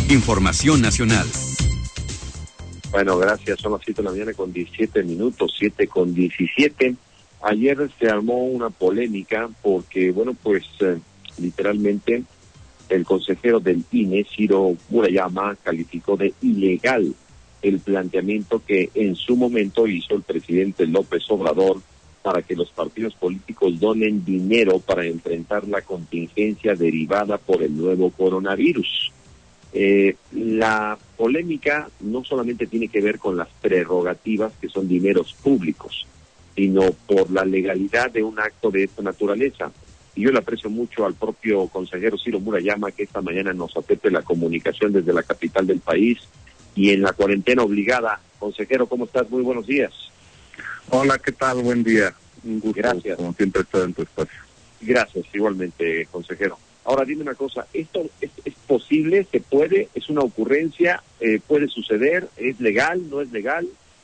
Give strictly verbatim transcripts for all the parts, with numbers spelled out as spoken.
Información nacional. Bueno, gracias. Son las siete de la mañana con diecisiete minutos, siete con diecisiete. Ayer se armó una polémica porque, bueno, pues eh, literalmente el consejero del I N E, Ciro Murayama, calificó de ilegal el planteamiento que en su momento hizo el presidente López Obrador para que los partidos políticos donen dinero para enfrentar la contingencia derivada por el nuevo coronavirus. Eh, la polémica no solamente tiene que ver con las prerrogativas, que son dineros públicos, sino por la legalidad de un acto de esta naturaleza. Y yo le aprecio mucho al propio consejero Ciro Murayama, que esta mañana nos acepte la comunicación desde la capital del país y en la cuarentena obligada. Consejero, ¿cómo estás? Muy buenos días. Hola, ¿qué tal? Buen día. Un gusto, gracias. Como siempre, estar en tu espacio. Gracias, igualmente, consejero. Ahora, dime una cosa, ¿esto es, es posible? ¿Se puede? ¿Es una ocurrencia? Eh, ¿Puede suceder? ¿Es legal? ¿No es legal?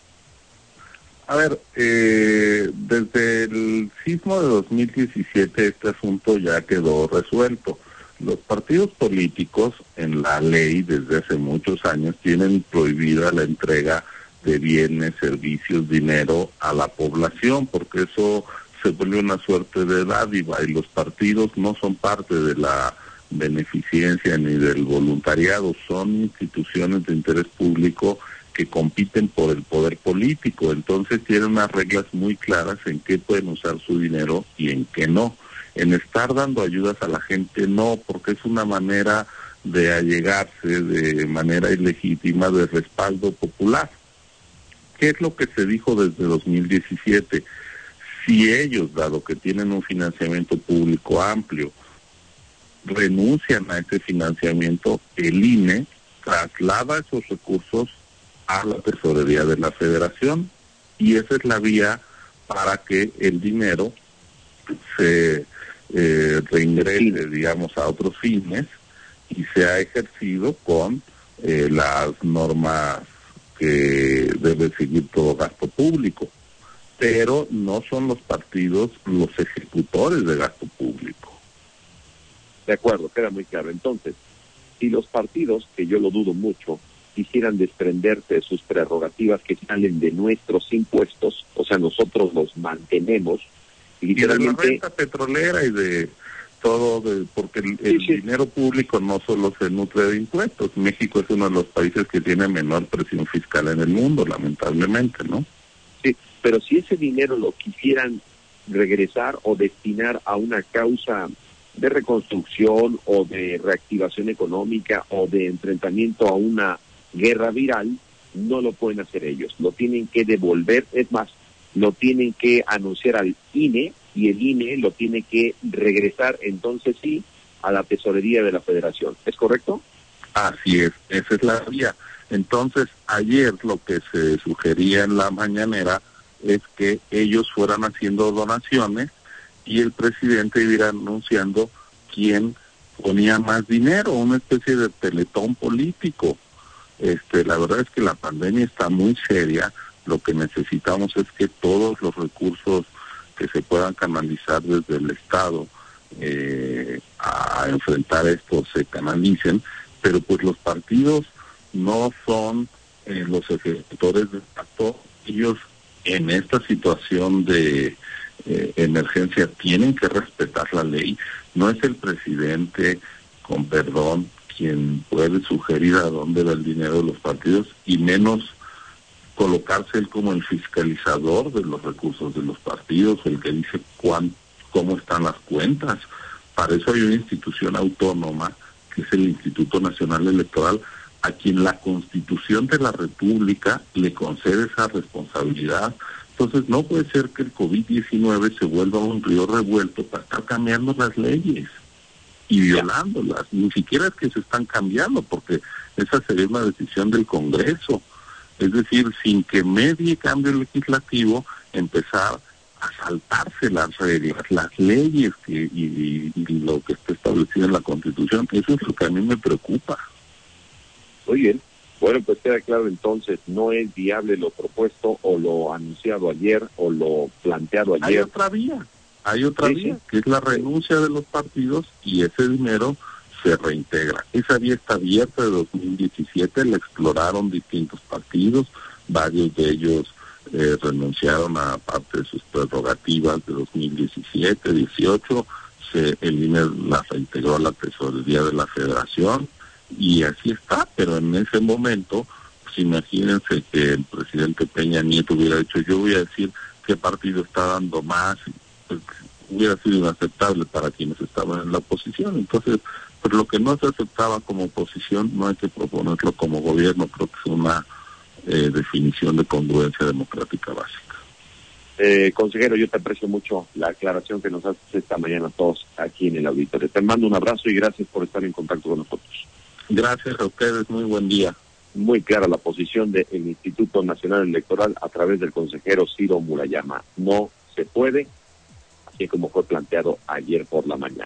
A ver, eh, desde el sismo de dos mil diecisiete este asunto ya quedó resuelto. Los partidos políticos en la ley desde hace muchos años tienen prohibida la entrega de bienes, servicios, dinero a la población, porque eso se vuelve una suerte de dádiva y los partidos no son parte de la beneficencia ni del voluntariado, son instituciones de interés público que compiten por el poder político, entonces tienen unas reglas muy claras en qué pueden usar su dinero y en qué no. En estar dando ayudas a la gente no, porque es una manera de allegarse de manera ilegítima de respaldo popular. ¿Qué es lo que se dijo desde dos mil diecisiete? Si ellos, dado que tienen un financiamiento público amplio, renuncian a ese financiamiento, el I N E traslada esos recursos a la tesorería de la Federación y esa es la vía para que el dinero se eh, reingrese, digamos, a otros fines y sea ejercido con eh, las normas que debe seguir todo gasto público. Pero no son los partidos los ejecutores de gasto público. De acuerdo, queda muy claro. Entonces, si los partidos, que yo lo dudo mucho, quisieran desprenderse de sus prerrogativas que salen de nuestros impuestos, o sea, nosotros los mantenemos, literalmente... Y de la renta petrolera y de todo, de, porque el, el sí, sí. dinero público no solo se nutre de impuestos. México es uno de los países que tiene menor presión fiscal en el mundo, lamentablemente, ¿no? Sí, pero si ese dinero lo quisieran regresar o destinar a una causa de reconstrucción o de reactivación económica o de enfrentamiento a una guerra viral, no lo pueden hacer ellos. Lo tienen que devolver, es más, lo tienen que anunciar al I N E y el I N E lo tiene que regresar, entonces sí, a la tesorería de la Federación. ¿Es correcto? Así es, esa es la vía. Entonces, ayer lo que se sugería en la mañanera es que ellos fueran haciendo donaciones y el presidente iba anunciando quién ponía más dinero, una especie de teletón político. Este, la verdad es que la pandemia está muy seria, lo que necesitamos es que todos los recursos que se puedan canalizar desde el Estado eh, a enfrentar esto se canalicen, pero pues los partidos no son eh, los ejecutores de acto, ellos en esta situación de eh, emergencia tienen que respetar la ley, no es el presidente, con perdón, quien puede sugerir a dónde va el dinero de los partidos y menos colocarse él como el fiscalizador de los recursos de los partidos, el que dice cuán, cómo están las cuentas. Para eso hay una institución autónoma, que es el Instituto Nacional Electoral, a quien la Constitución de la República le concede esa responsabilidad. Entonces no puede ser que el COVID diecinueve se vuelva un río revuelto para estar cambiando las leyes y violándolas. Ni siquiera es que se están cambiando, porque esa sería una decisión del Congreso. Es decir, sin que medie cambio legislativo, empezar a saltarse las reglas, las leyes que, y, y, y lo que está establecido en la Constitución. Eso es lo que a mí me preocupa. Muy bien. Bueno, pues queda claro entonces, no es viable lo propuesto o lo anunciado ayer o lo planteado ayer. Hay otra vía, hay otra sí, vía, sí. que es la renuncia de los partidos y ese dinero se reintegra. Esa vía está abierta de dos mil diecisiete, la exploraron distintos partidos, varios de ellos eh, renunciaron a parte de sus prerrogativas de dos mil diecisiete, dieciocho, se, el I N E la reintegró a la tesorería de la Federación, y así está, pero en ese momento, pues imagínense que el presidente Peña Nieto hubiera dicho, yo voy a decir qué partido está dando más, pues, hubiera sido inaceptable para quienes estaban en la oposición. Entonces, pues lo que no se aceptaba como oposición no hay que proponerlo como gobierno. Creo que es una eh, definición de congruencia democrática básica. Eh, consejero, yo te aprecio mucho la aclaración que nos haces esta mañana a todos aquí en el auditorio. Te mando un abrazo y gracias por estar en contacto con nosotros. Gracias a ustedes, muy buen día. Muy clara la posición del Instituto Nacional Electoral a través del consejero Ciro Murayama. No se puede, así como fue planteado ayer por la mañana.